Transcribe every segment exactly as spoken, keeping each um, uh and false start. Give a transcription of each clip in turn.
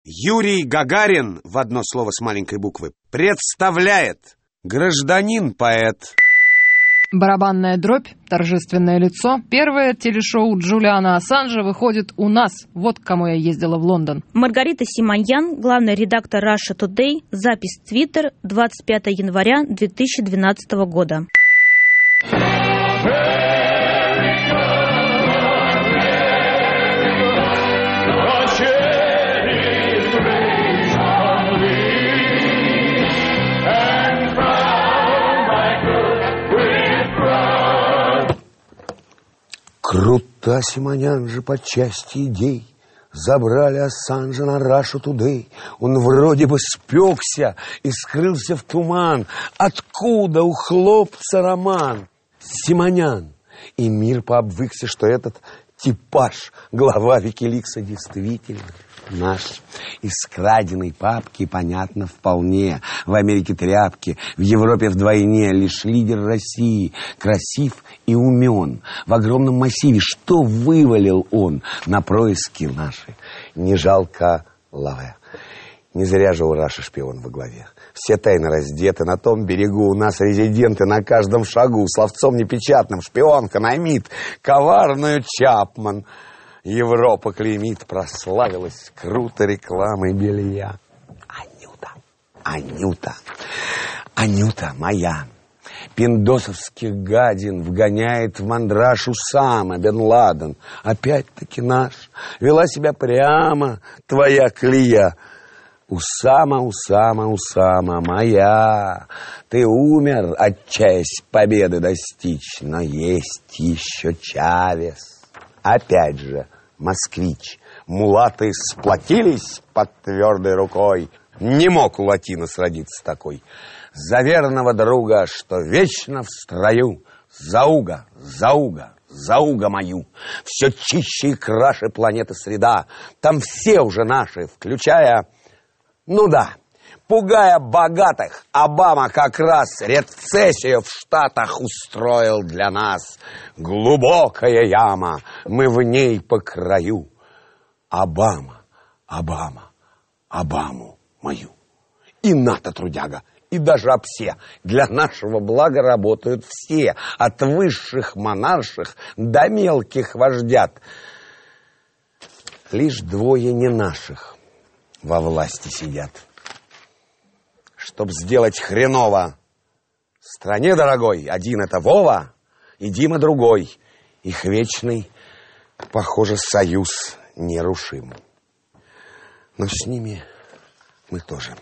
Юрий Гагарин, в одно слово с маленькой буквы, представляет гражданин-поэт. Барабанная дробь, торжественное лицо. Первое телешоу Джулиана Ассанжа выходит у нас. Вот к кому я ездила в Лондон. Маргарита Симоньян, главный редактор Russia Today. Запись Twitter, двадцать пятого января две тысячи двенадцатого года. Крута Симоньян же по части идей. Забрали Ассанжа на Russia Today. Он вроде бы спекся и скрылся в туман. Откуда у хлопца роман? Симоньян. И мир пообвыкся, что этот типаж глава Викиликса действительно наш. Из краденой папки понятно вполне. В Америке тряпки, в Европе вдвойне. Лишь лидер России красив и умен. В огромном массиве что вывалил он на происки наши? Не жалко лаве. Не зря же у Раши шпион во главе. Все тайны раздеты, на том берегу у нас резиденты на каждом шагу. Словцом непечатным шпион, канамит, коварную Чапман. Европа клеймит, прославилась круто рекламой белья. Анюта, Анюта, Анюта моя. Пиндосовских гадин вгоняет в мандраж Усама бен Ладен. Опять-таки наш. Вела себя прямо твоя клея. Усама, Усама, Усама моя. Ты умер, отчаясь победы достичь, но есть еще Чавес. Опять же, москвич. Мулаты сплотились под твердой рукой. Не мог у латина сродиться такой. За верного друга, что вечно в строю. Зауга, зауга, зауга мою. Все чище и краше планеты среда. Там все уже наши, включая... Ну да, пугая богатых, Обама как раз рецессию в Штатах устроил для нас. Глубокая яма, мы в ней по краю. Обама, Обама, Обаму мою. И НАТО, трудяга, и даже обсе. Для нашего блага работают все, от высших монарших до мелких вождят. Лишь двое не наших во власти сидят. Чтоб сделать хреново стране дорогой, один это Вова и Дима другой. Их вечный, похоже, союз нерушим. Но с ними мы тоже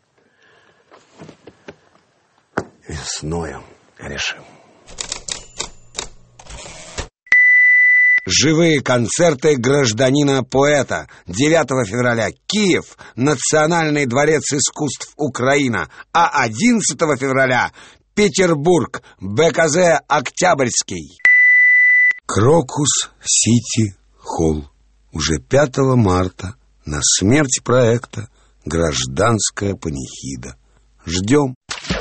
весною решим. Живые концерты гражданина-поэта. девятого февраля Киев, Национальный дворец искусств Украина. А одиннадцатого февраля Петербург, БКЗ Октябрьский. Крокус Сити Холл. Уже пятого марта на смерть проекта «Гражданская панихида». Ждем.